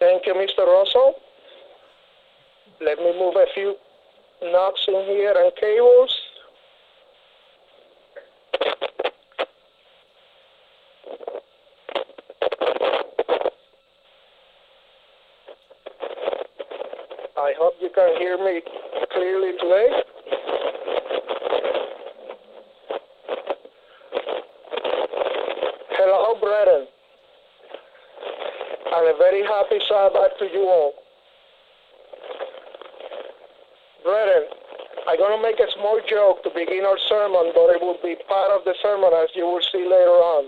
Thank you, Mr. Russell. Let me move a few knobs in here and cables. I hope you can hear me clearly today. Hello, brethren, and a very happy Sabbath to you all. Brethren, I'm going to make a small joke to begin our sermon, but it will be part of the sermon as you will see later on.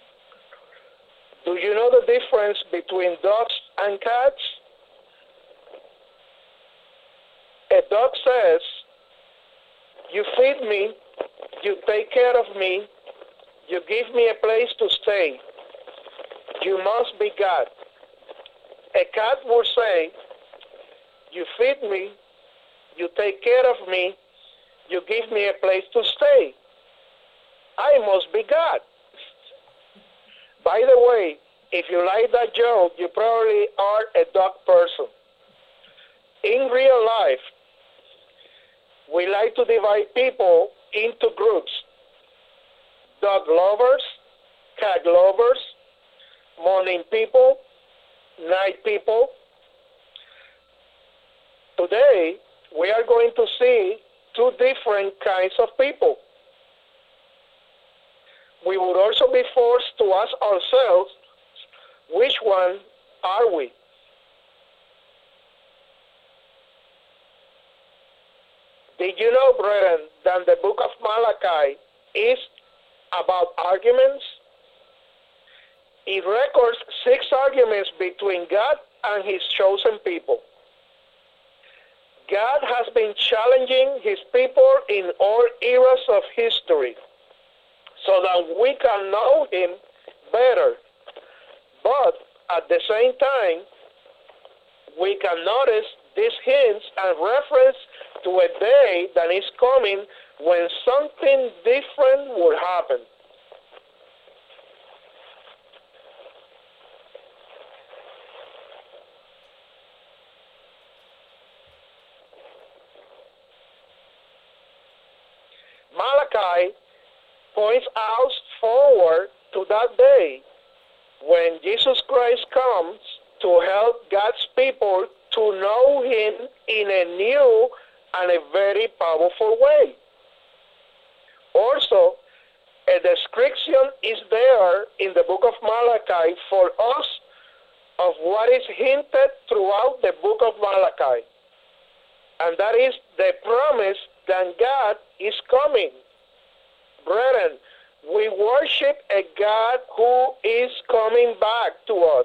Do you know the difference between dogs and cats? A dog says, you feed me, you take care of me, you give me a place to stay. You must be God. A cat will say, you feed me, you take care of me, you give me a place to stay. I must be God. By the way, if you like that joke, you probably are a dog person. In real life, we like to divide people into groups. Dog lovers, cat lovers, morning people, night people. Today, we are going to see two different kinds of people. We would also be forced to ask ourselves, which one are we? Did you know, brethren, that the book of Malachi is about arguments? It records 6 arguments between God and his chosen people. God has been challenging his people in all eras of history so that we can know him better. But at the same time, we can notice these hints and reference to a day that is coming when something different will happen. Malachi points out forward to that day when Jesus Christ comes to help God's people to know him in a new and a very powerful way. Also, a description is there in the book of Malachi for us of what is hinted throughout the book of Malachi. And that is the promise that God is coming. Brethren, we worship a God who is coming back to us.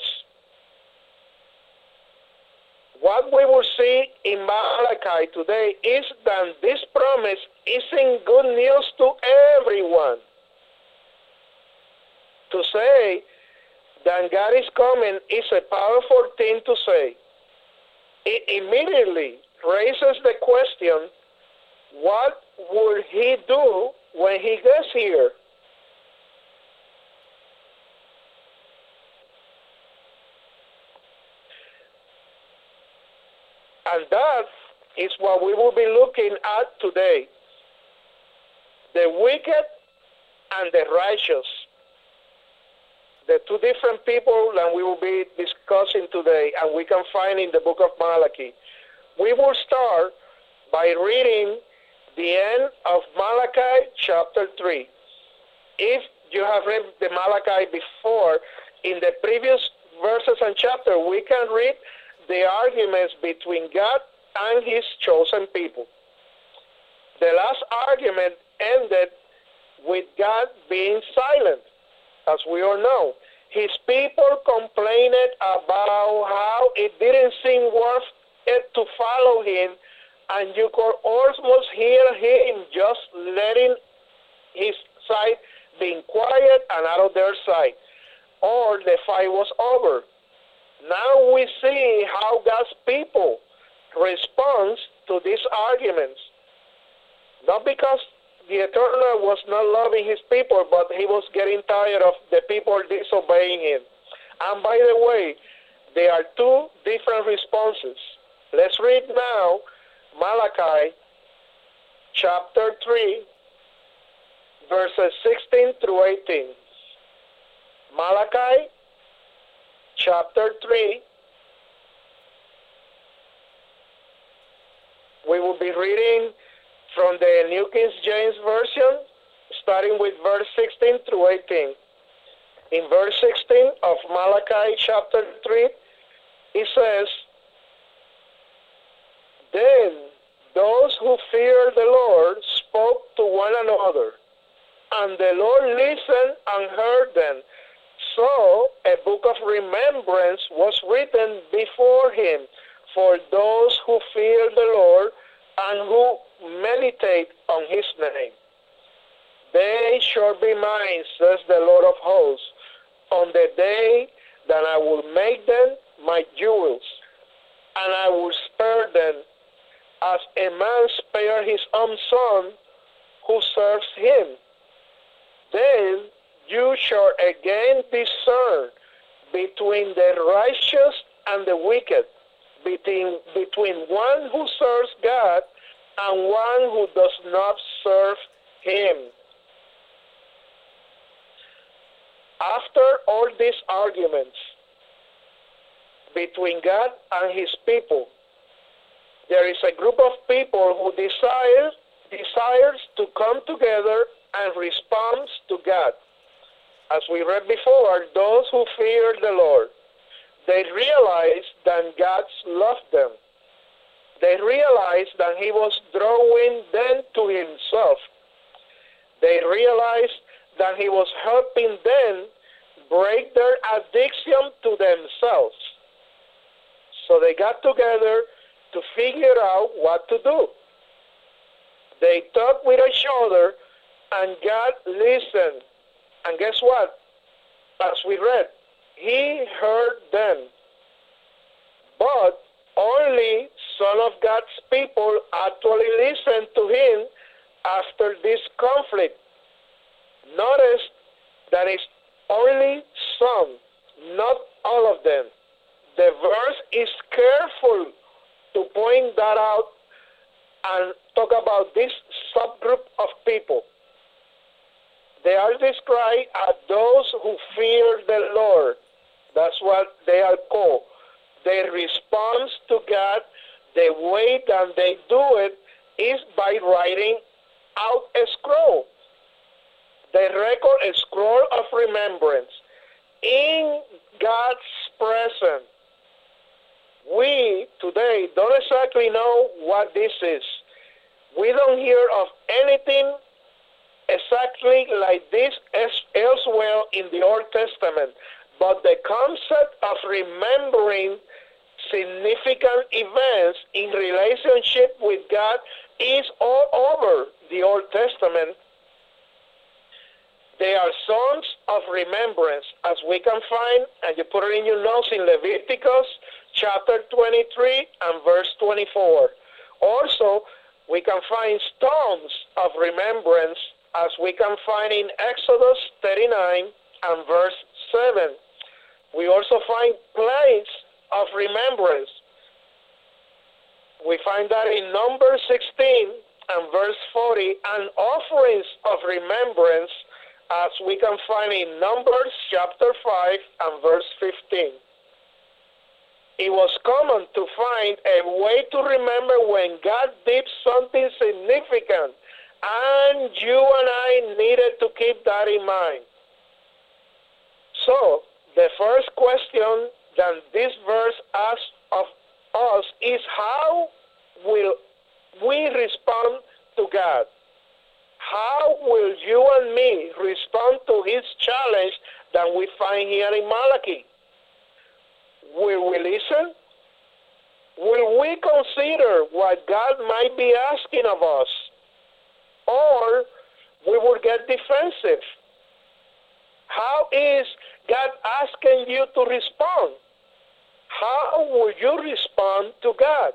What we will see in Malachi today is that this promise isn't good news to everyone. To say that God is coming is a powerful thing to say. It immediately raises the question, what will he do when he gets here? And that is what we will be looking at today. The wicked and the righteous. The two different people that we will be discussing today, and we can find in the book of Malachi. We will start by reading the end of Malachi chapter 3. If you have read the Malachi before, in the previous verses and chapter, we can read the arguments between God and his chosen people. The last argument ended with God being silent, as we all know. His people complained about how it didn't seem worth it to follow him, and you could almost hear him just letting his side being quiet and out of their sight, or the fight was over. Now we see how God's people responds to these arguments. Not because the Eternal was not loving his people, but he was getting tired of the people disobeying him. And by the way, There are two different responses. Let's read now Malachi chapter 3, verses 16 through 18. Malachi chapter 3. We will be reading from the New King James Version, starting with verse 16 through 18. In verse 16 of Malachi chapter 3, it says, "Then those who feared the Lord spoke to one another, and the Lord listened and heard them. So a book of remembrance was written before him for those who fear the Lord and who meditate on his name. They shall be mine, says the Lord of hosts, on the day that I will make them my jewels, and I will spare them as a man spares his own son who serves him. Then you shall again discern between the righteous and the wicked, between one who serves God and one who does not serve him." After all these arguments between God and his people, there is a group of people who desires to come together and respond to God. As we read before, those who fear the Lord, they realized that God loved them. They realized that he was drawing them to himself. They realized that he was helping them break their addiction to themselves. So they got together to figure out what to do. They talked with each other, and God listened. And guess what? As we read, he heard them. But only some of God's people actually listened to him after this conflict. Notice that it's only some, not all of them. The verse is careful to point that out and talk about this subgroup of people. They are described as those who fear the Lord. That's what they are called. Their response to God, the way that they do it, is by writing out a scroll. They record a scroll of remembrance in God's presence. We today don't exactly know what this is. We don't hear of anything exactly like this elsewhere in the Old Testament. But the concept of remembering significant events in relationship with God is all over the Old Testament. They are songs of remembrance, as we can find, and you put it in your notes, in Leviticus chapter 23 and verse 24. Also, we can find stones of remembrance, as we can find in Exodus 39 and verse 7. We also find plates of remembrance. We find that in Numbers 16 and verse 40, and offerings of remembrance, as we can find in Numbers chapter 5 and verse 15. It was common to find a way to remember when God did something significant, and you and I needed to keep that in mind. So, the first question that this verse asks of us is, how will we respond to God? How will you and me respond to his challenge that we find here in Malachi? Will we listen? Will we consider what God might be asking of us? Or we will get defensive? How is God asking you to respond? How will you respond to God?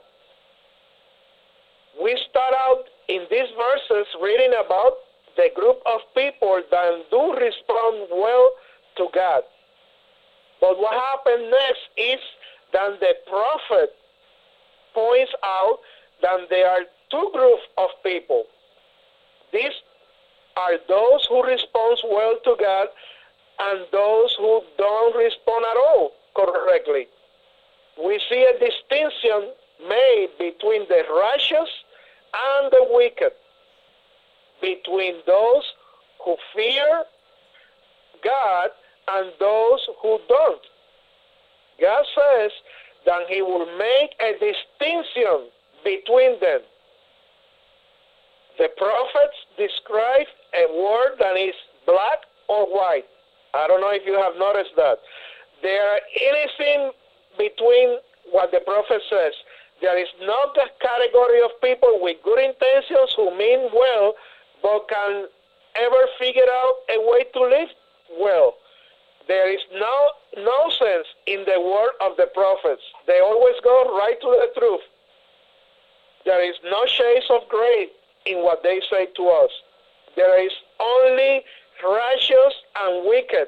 We start out in these verses reading about the group of people that do respond well to God. But what happened next is then the prophet points out that there are two groups of people. These are those who respond well to God and those who don't respond at all correctly. We see a distinction made between the righteous and the wicked, between those who fear God and those who don't. God says that he will make a distinction between them. The prophets describe a word that is black or white. I don't know if you have noticed that. There are anything between what the prophet says. There is not a category of people with good intentions who mean well, but can ever figure out a way to live well. There is no nonsense in the word of the prophets. They always go right to the truth. There is no shades of gray in what they say to us. There is only righteous and wicked,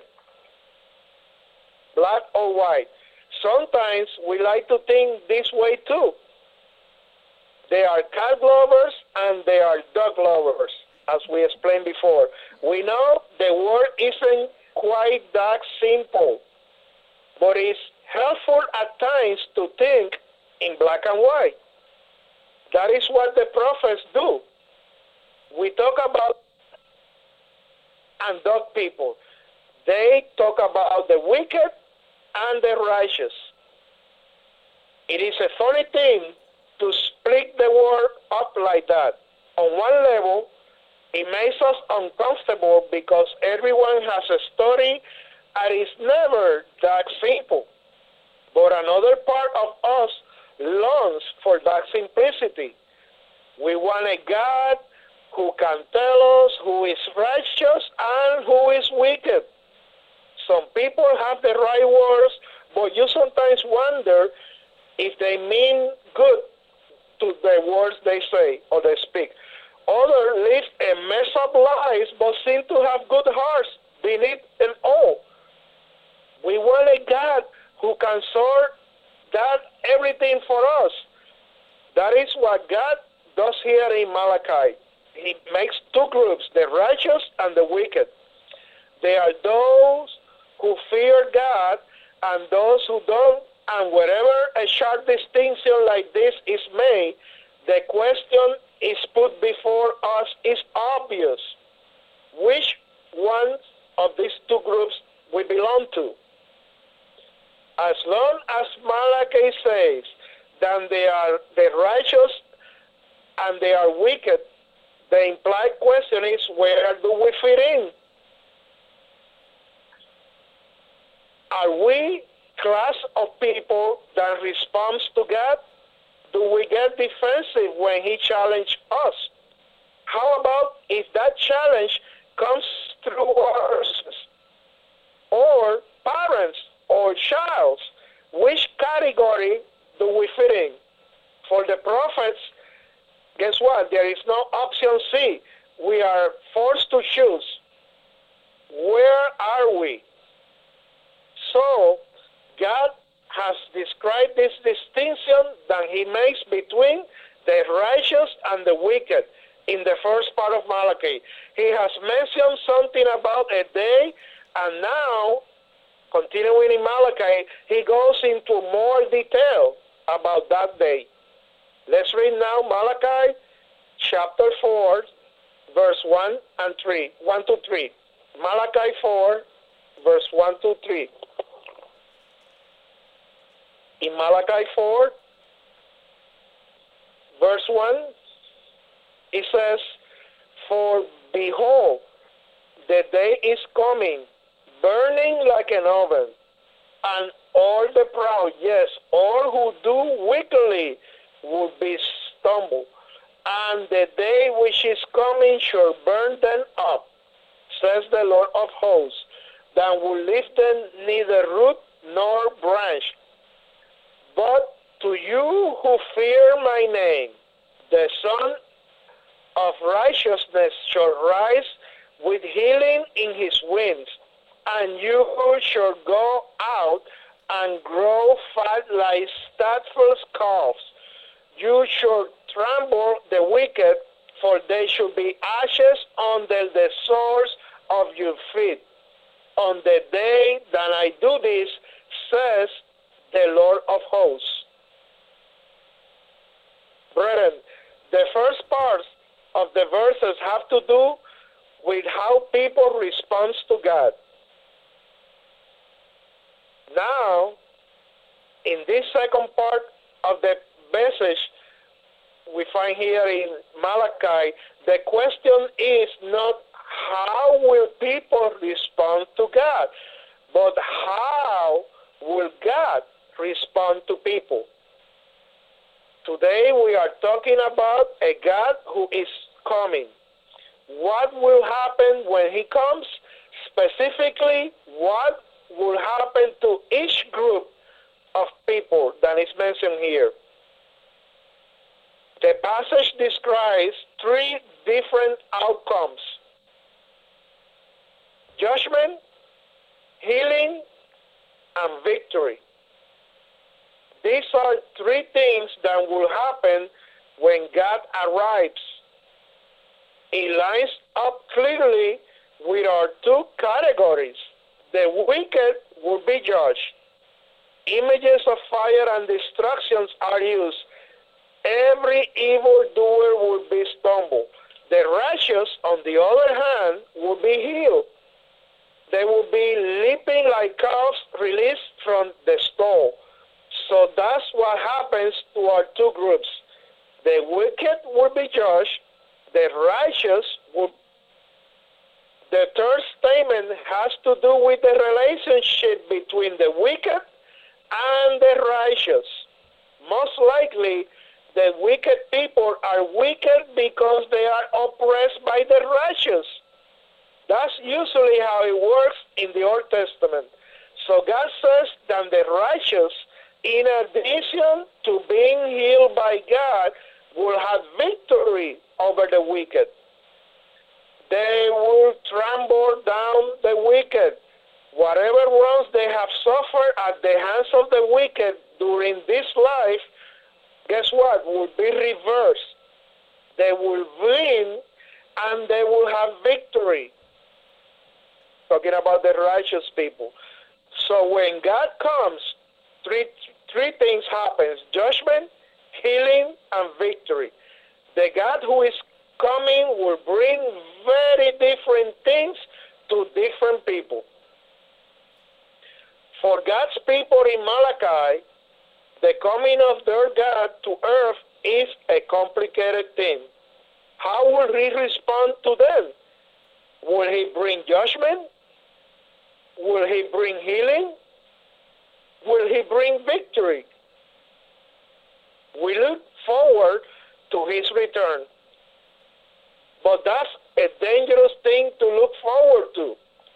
black or white. Sometimes we like to think this way too. They are cat lovers and they are dog lovers, as we explained before. We know the word isn't quite that simple, but it's helpful at times to think in black and white. That is what the prophets do. We talk about and dog people. They talk about the wicked and the righteous. It is a funny thing to split the word up like that. On one level, it makes us uncomfortable because everyone has a story and it's never that simple. But another part of us longs for that simplicity. We want a God who can tell us who is righteous and who is wicked. Some people have the right words, but you sometimes wonder if they mean good to the words they say or they speak. Others live a mess up lives, but seem to have good hearts beneath it all. We want a God who can sort that everything for us. That is what God does here in Malachi. He makes two groups, the righteous and the wicked. They are those who fear God and those who don't. And wherever a sharp distinction like this is made, the question is put before us is obvious. Which one of these two groups we belong to? As long as Malachi says that they are the righteous and they are wicked, the implied question is, where do we fit in? Are we class of people that responds to God? Do we get defensive when he challenges us? How about if that challenge comes through us or parents or child? Which category do we fit in? For the prophets, guess what? There is no option C. We are forced to choose. Where are we? So, God has described this distinction that he makes between the righteous and the wicked in the first part of Malachi. He has mentioned something about a day, and now, continuing in Malachi, he goes into more detail about that day. Let's read now Malachi chapter 4, verse 1 and 3. 1 to 3. Malachi 4, verse 1 to 3. In Malachi 4, verse 1, it says, "For behold, the day is coming, burning like an oven, and all the proud, yes, all who do wickedly, will be stumbled, and the day which is coming shall burn them up, says the Lord of hosts, that will leave them neither root nor branch. But to you who fear my name, the Son of Righteousness shall rise with healing in his wings, and you shall go out and grow fat like stagful calves. You should trample the wicked, for they should be ashes under the soles of your feet. On the day that I do this, says the Lord of hosts. Brethren, the first part of the verses have to do with how people respond to God. Now, in this second part of the message we find here in Malachi, the question is not how will people respond to God, but how will God respond to people? Today we are talking about a God who is coming. What will happen when he comes? Specifically, what will happen to each group of people that is mentioned here? The passage describes three different outcomes: judgment, healing, and victory. These are three things that will happen when God arrives. It lines up clearly with our two categories. The wicked will be judged. Images of fire and destructions are used. Every evildoer will be stumbled. The righteous, on the other hand, will be healed. They will be leaping like calves released from the stall. So that's what happens to our two groups. The wicked will be judged. The righteous will. The third statement has to do with the relationship between the wicked and the righteous. Most likely, the wicked people are wicked because they are oppressed by the righteous. That's usually how it works in the Old Testament. So God says that the righteous, in addition to being healed by God, will have victory over the wicked. They will trample down the wicked. Whatever wrongs they have suffered at the hands of the wicked during this life, guess what? Will be reversed. They will win and they will have victory. Talking about the righteous people. So when God comes, three things happen: judgment, healing, and victory. The God who is coming will bring very different things to different people. For God's people in Malachi, the coming of their God to earth is a complicated thing. How will he respond to them? Will he bring judgment? Will he bring healing? Will he bring victory? We look forward to his return. But that's a dangerous thing to look forward to.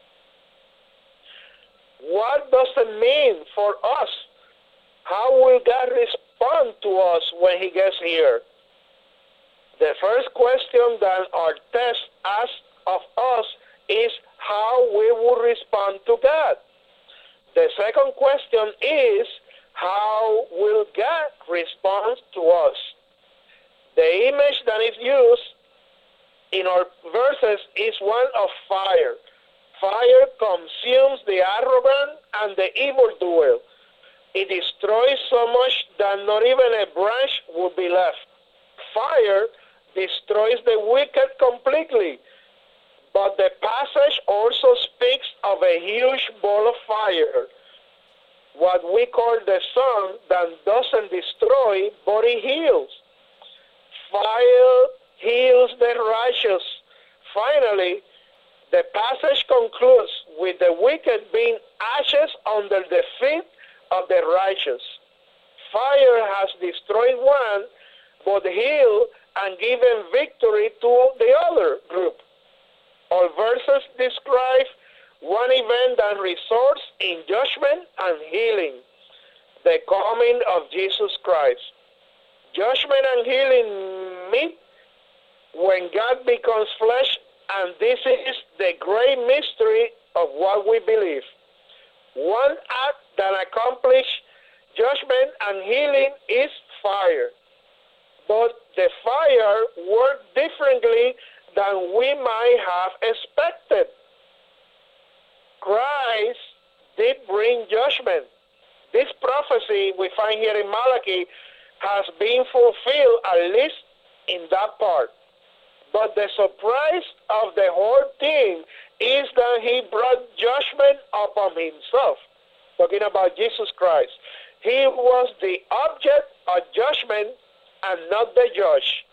What does it mean for us? How will God respond to us when he gets here? The first question that our text asks of us is how we will respond to God. The second question is, how will God respond to us? The image that is used in our verses is one of fire. Fire consumes the arrogant and the evildoer. It destroys so much that not even a branch will be left. Fire destroys the wicked completely. But the passage also speaks of a huge ball of fire, what we call the sun, that doesn't destroy, but it heals. Fire heals the righteous. Finally, the passage concludes with the wicked being ashes under the feet of the righteous. Fire has destroyed one, but healed and given victory to the other group. All verses describe one event that results in judgment and healing: the coming of Jesus Christ. Judgment and healing meet when God becomes flesh, and this is the great mystery of what we believe. One act that accomplish judgment and healing is fire. But the fire worked differently than we might have expected. Christ did bring judgment. This prophecy we find here in Malachi has been fulfilled, at least in that part. But the surprise of the whole thing is that he brought judgment upon himself. Talking about Jesus Christ. He was the object of judgment and not the judge.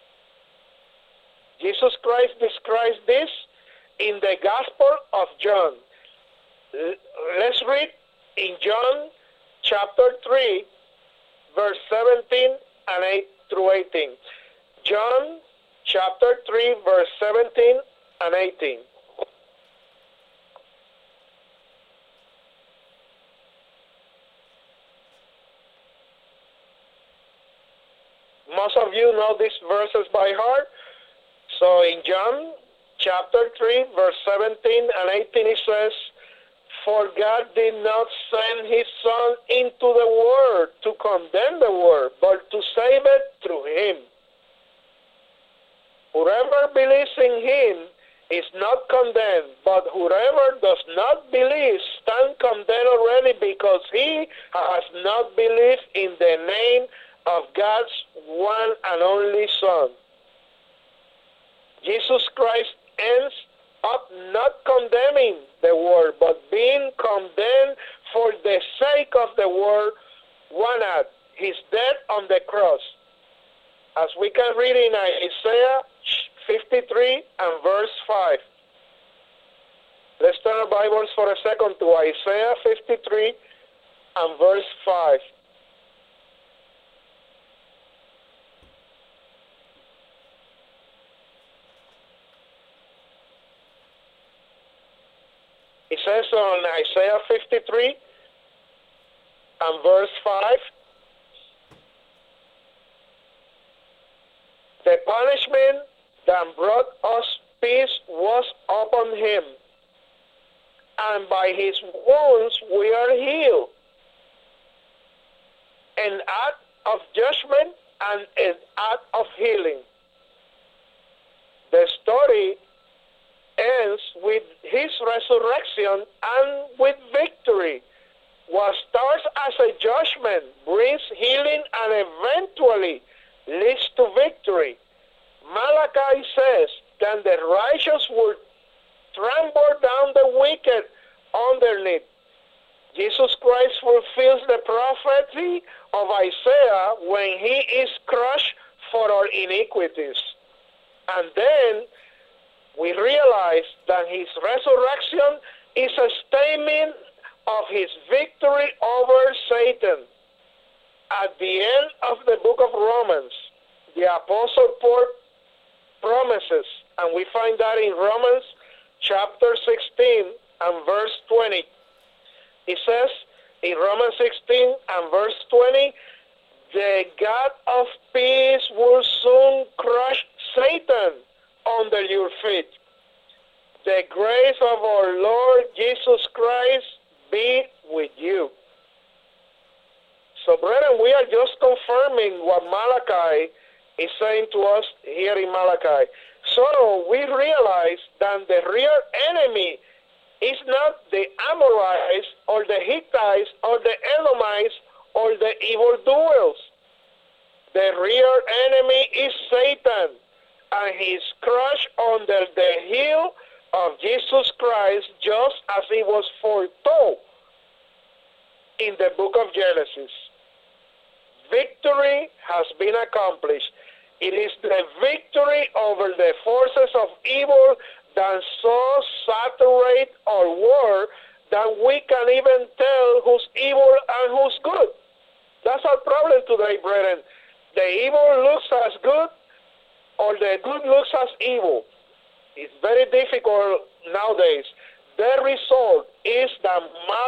Jesus Christ describes this in the Gospel of John. Let's read in John chapter 3, verse 17 and 8 through 18. John chapter 3, verse 17 and 18. Most of you know these verses by heart. So in John chapter 3, verse 17 and 18, it says, "For God did not send his Son into the world to condemn the world, but to save it through him. Whoever believes in him is not condemned, but whoever does not believe stands condemned already, because he has not believed in the name of God's one and only Son." Jesus Christ ends up not condemning the world, but being condemned for the sake of the world, one at his death on the cross. As we can read in Isaiah 53 and verse 5. Let's turn our Bibles for a second to Isaiah 53 and verse 5. It says on Isaiah 53 and verse 5, "The punishment that brought us peace was upon him, and by his wounds we are healed. An act of judgment and an act of healing." The story ends with his resurrection and with victory. What starts as a judgment brings healing and eventually leads to victory. Malachi says that the righteous will trample down the wicked underneath. Jesus Christ fulfills the prophecy of Isaiah when he is crushed for our iniquities. And then we realize that his resurrection is a statement of his victory over Satan. At the end of the book of Romans, the Apostle Paul promises, and we find that in Romans chapter 16 and verse 20. It says in Romans 16 and verse 20, "The God of peace will soon crush Satan under your feet. The grace of our Lord Jesus Christ be with you." So, brethren, we are just confirming what Malachi is saying to us here in Malachi. So we realize that the real enemy is not the Amorites or the Hittites or the Edomites or the evildoers. The real enemy is Satan, and he is crushed under the heel of Jesus Christ, just as it was foretold in the book of Genesis. Victory has been accomplished. It is the victory over the forces of evil that so saturate our world that we can even tell who's evil and who's good. That's our problem today, brethren. The evil looks as good, or the good looks as evil. It's very difficult nowadays. The result is that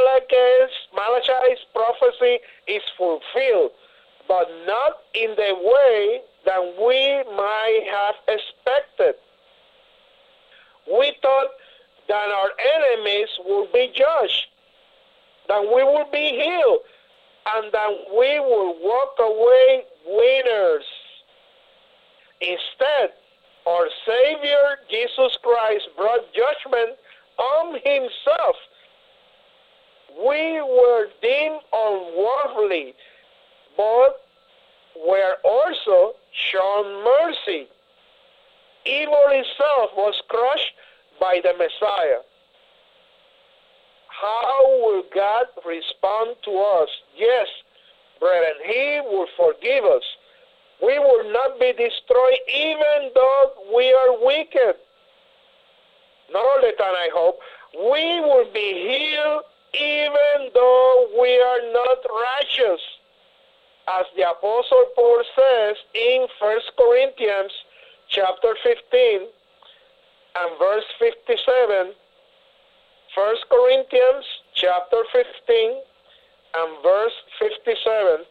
Malachi's prophecy is fulfilled, but not in the way that we might have expected. We thought that our enemies would be judged, then we will be healed, and then we will walk away winners. Instead, our Savior Jesus Christ brought judgment on himself. We were deemed unworthy, but were also shown mercy. Evil itself was crushed by the Messiah. How will God respond to us? Yes, brethren, he will forgive us. We will not be destroyed even though we are wicked. Not all the time, I hope. We will be healed even though we are not righteous. As the Apostle Paul says in 1 Corinthians chapter 15 and verse 57, 1 Corinthians chapter 15 and verse 57,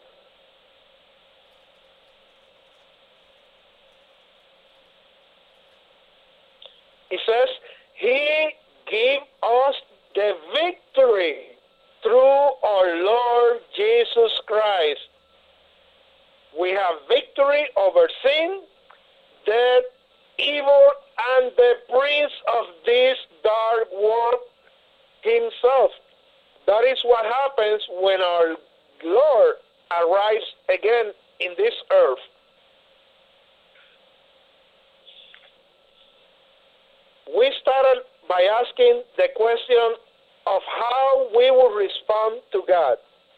it says, he gave us the victory through our Lord Jesus Christ. We have victory over sin, death, evil, and the prince of this dark world himself. That is what happens when our Lord arrives again in this earth. We started by asking the question of how we will respond to God.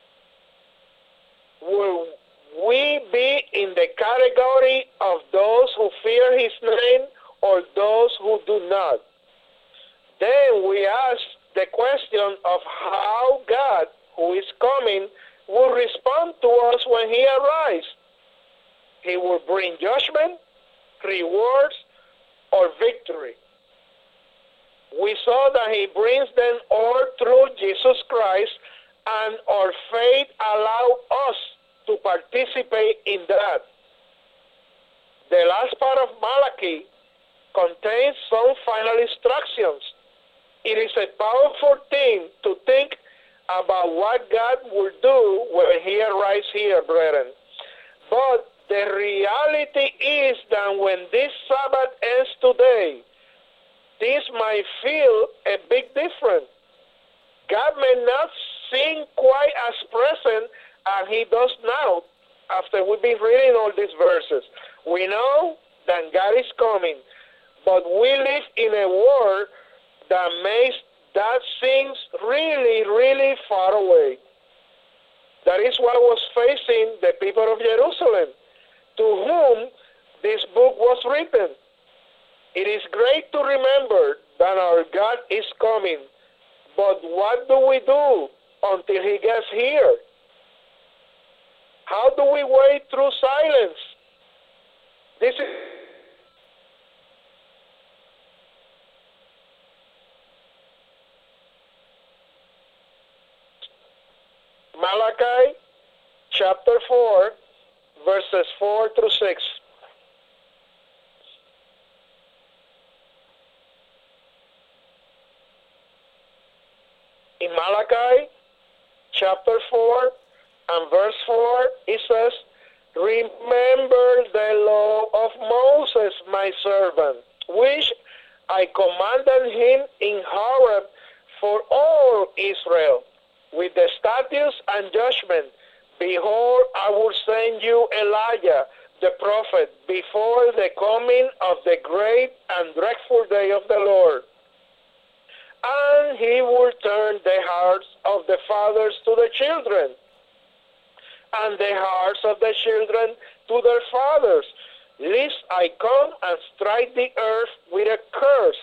Will we be in the category of those who fear his name or those who do not? Then we ask the question of how God, who is coming, will respond to us when he arrives. He will bring judgment, rewards, or victory. We saw that he brings them all through Jesus Christ, and our faith allows us to participate in that. The last part of Malachi contains some final instructions. It is a powerful thing to think about what God will do when he arrives here, brethren. But the reality is that when this Sabbath ends today, this might feel a big difference. God may not seem quite as present as he does now after we've been reading all these verses. We know that God is coming, but we live in a world that makes that seems really, really far away. That is what was facing the people of Jerusalem, to whom this book was written. It is great to remember that our God is coming, but what do we do until he gets here? How do we wait through silence? This is Malachi chapter 4, verses 4 through 6. In Malachi chapter 4 and verse 4, it says, remember the law of Moses, my servant, which I commanded him in Horeb for all Israel, with the statutes and judgment. Behold, I will send you Elijah, the prophet, before the coming of the great and dreadful day of the Lord. And he will turn the hearts of the fathers to the children, and the hearts of the children to their fathers, lest I come and strike the earth with a curse.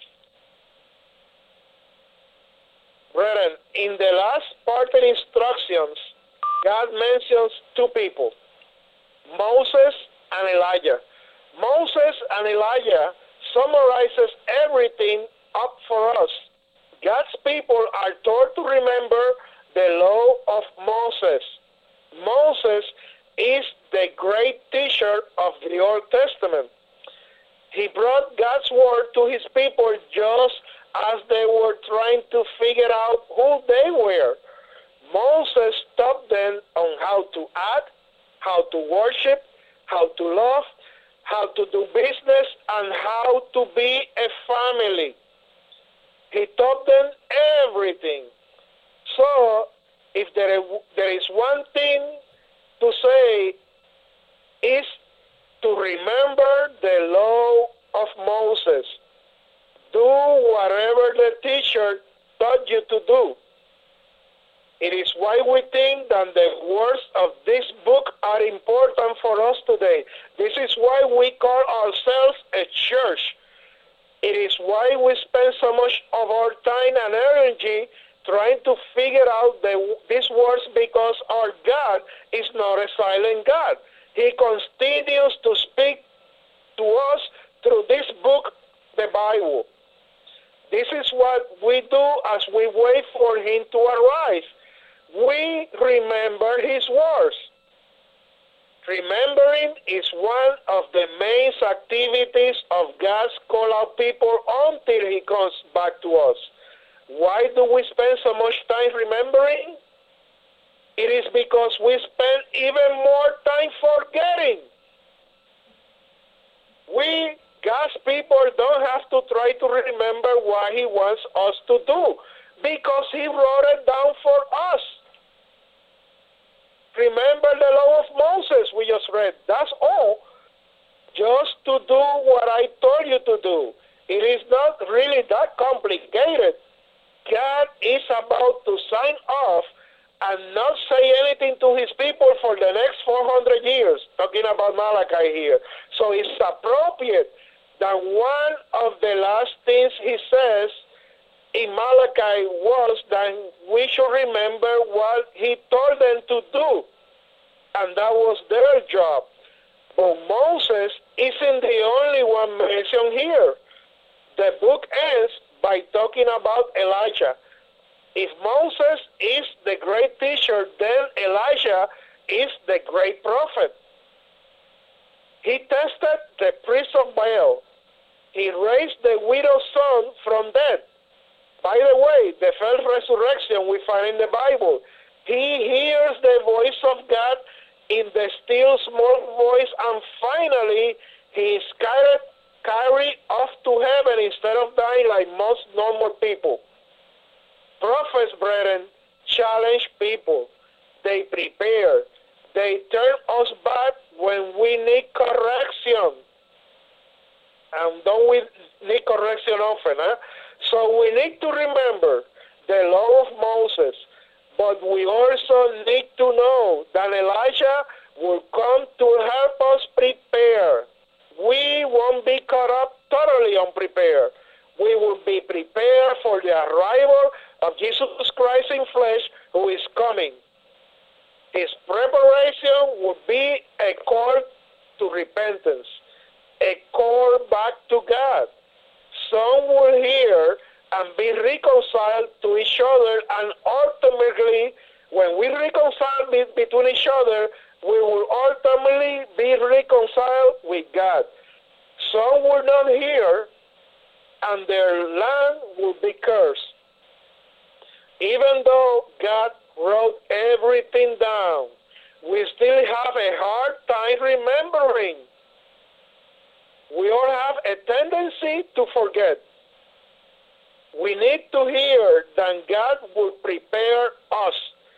Brethren, in the last parting instructions, God mentions two people, Moses and Elijah. Moses and Elijah summarizes everything up for us. God's people are told to remember the law of Moses. Moses is the great teacher of the Old Testament. He brought God's word to his people just as they were trying to figure out who they were. Moses taught them on how to act, how to worship, how to love, how to do business, and how to be a family. He taught them everything. So, if there is one thing to say, is to remember the law of Moses. Do whatever the teacher taught you to do. It is why we think that the words of this book are important for us today. This is why we call ourselves a church. It is why we spend so much of our time and energy trying to figure out these words, because our God is not a silent God. He continues to speak to us through this book, the Bible. This is what we do as we wait for Him to arrive. We remember His words. Remembering is one of the main activities of God's call-out people until He comes back to us. Why do we spend so much time remembering? It is because we spend even more time forgetting. We, God's people, don't have to try to remember what He wants us to do, because He wrote it down for us. Remember the law of Moses we just read. That's all. Just to do what I told you to do. It is not really that complicated. God is about to sign off and not say anything to His people for the next 400 years, talking about Malachi here. So it's appropriate that one of the last things He says in Malachi was that we should remember what He told them to do, and that was their job. But Moses isn't the only one mentioned here. The book ends by talking about Elijah. If Moses is the great teacher, then Elijah is the great prophet. He tested the priest of Baal. He raised the widow's son from death. By the way, the first resurrection we find in the Bible. He hears the voice of God in the still small voice, and finally he is carried off to heaven instead of dying like most normal people. Prophets, brethren, challenge people. They prepare. They turn us back when we need correction. And don't we need correction often, huh? So we need to remember the law of Moses, but we also need to know that Elijah will come to help us prepare. We won't be caught up totally unprepared. We will be prepared for the arrival of Jesus Christ in flesh, who is coming. His preparation will be a call to repentance, a call back to God. Some will hear and be reconciled to each other, and ultimately, when we reconcile between each other, we will ultimately be reconciled with God. Some will not hear, and their land will be cursed. Even though God wrote everything down, we still have a hard time remembering. We all have a tendency to forget. We need to hear that God will prepare us.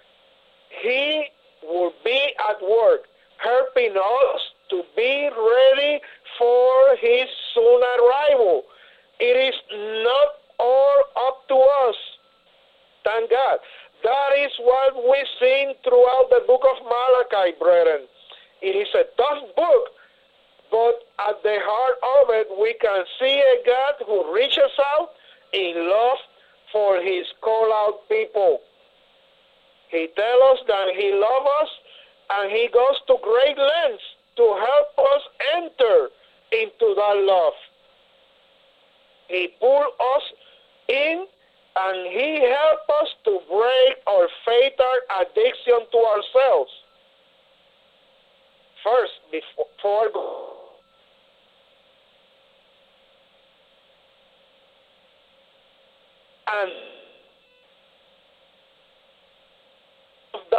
He will be at work, helping us to be ready for His soon arrival. It is not all up to us. Thank God. That is what we see throughout the book of Malachi, brethren. It is a tough book, but at the heart of it, we can see a God who reaches out in love for His call-out people. He tells us that He loves us, and He goes to great lengths to help us enter into that love. He pulls us in, and He helps us to break our fatal addiction to ourselves. First, before and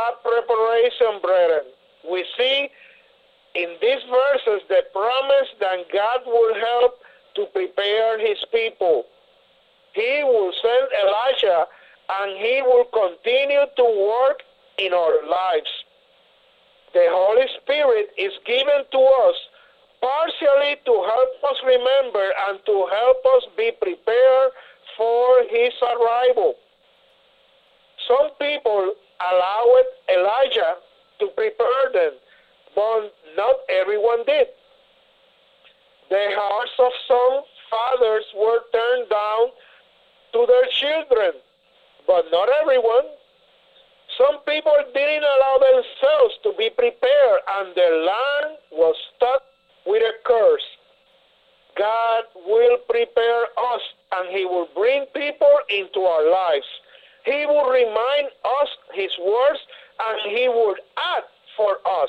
that preparation, brethren. We see in these verses the promise that God will help to prepare his people. He will send Elijah, and he will continue to work in our lives. The Holy Spirit is given to us partially to help us remember and to help us be prepared for his arrival. Some people allowed Elijah to prepare them, but not everyone did. The hearts of some fathers were turned down to their children, but not everyone. Some people didn't allow themselves to be prepared, and their land was stuck with a curse. God will prepare us, and he will bring people into our lives. He will remind us his words, and he will act for us.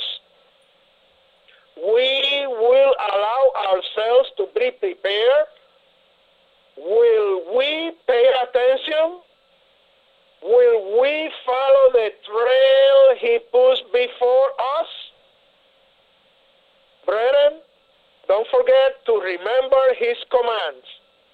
We will allow ourselves to be prepared. Will we pay attention? Will we follow the trail he puts before us? Brethren, don't forget to remember his commands.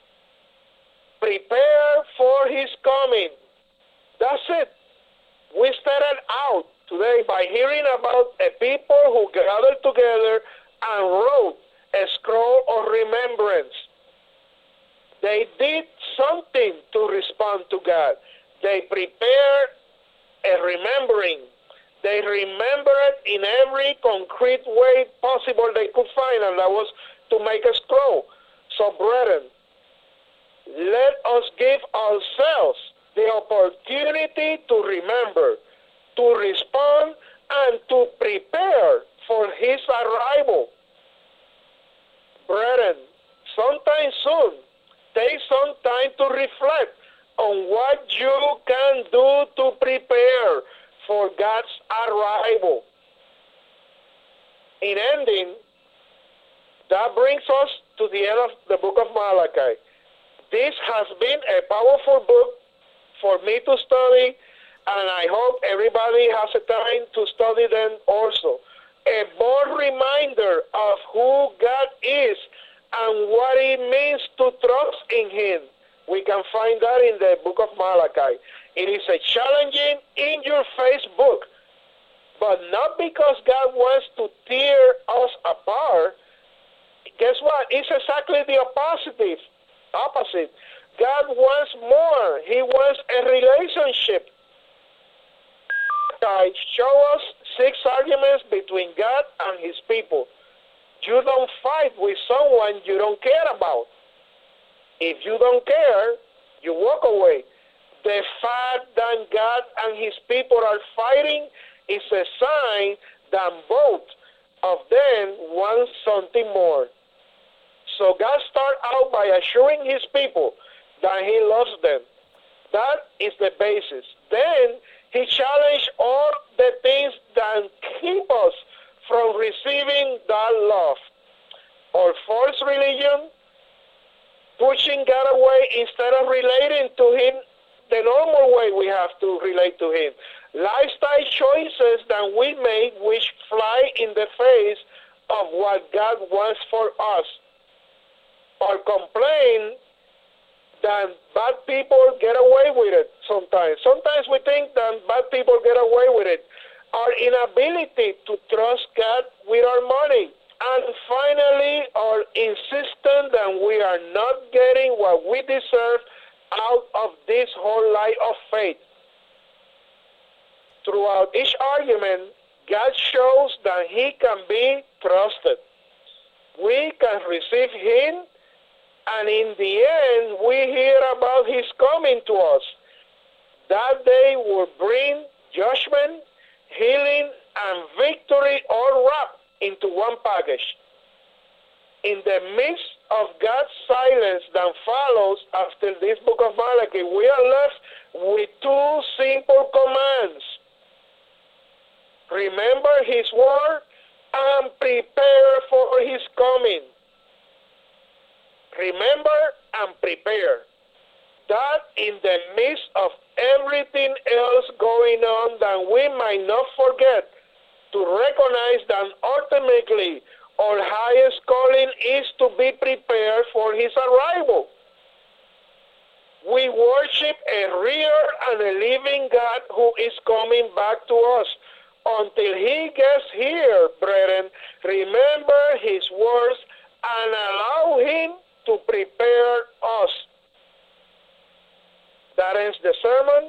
Prepare for his coming. That's it. We started out today by hearing about a people who gathered together and wrote a scroll of remembrance. They did something to respond to God. They prepared a remembering. They remembered in every concrete way possible they could find, and that was to make a scroll. So, brethren, let us give ourselves the opportunity to remember, to respond, and to prepare for his arrival. Brethren, sometime soon, take some time to reflect on what you can do to prepare for God's arrival. In ending, that brings us to the end of the book of Malachi. This has been a powerful book for me to study, and I hope everybody has a time to study them also. A bold reminder of who God is and what it means to trust in him. We can find that in the book of Malachi. It is a challenging, in-your-face book, but not because God wants to tear us apart. Guess what? It's exactly the opposite. God wants more. He wants a relationship. God show us 6 arguments between God and his people. You don't fight with someone you don't care about. If you don't care, you walk away. The fact that God and his people are fighting is a sign that both of them want something more. So God started out by assuring his people that he loves them. That is the basis. Then he challenged all the things that keep us from receiving that love. Or false religion, pushing God away instead of relating to him the normal way we have to relate to him. Lifestyle choices that we make which fly in the face of what God wants for us. Or complain that bad people get away with it sometimes. Sometimes we think that bad people get away with it. Our inability to trust God with our money. And finally, our insistence that we are not getting what we deserve out of this whole life of faith. Throughout each argument, God shows that he can be trusted. We can receive him, and in the end, we hear about his coming to us. That day will bring judgment, healing, and victory all wrapped into one package. In the midst of God's silence that follows after this book of Malachi, we are left with 2 simple commands. Remember his word and prepare for his coming. Remember and prepare. that in the midst of everything else going on, that we might not forget to recognize that ultimately our highest calling is to be prepared for his arrival. We worship a real and a living God who is coming back to us. Until he gets here, brethren, remember his words and allow him to prepare us. That ends the sermon.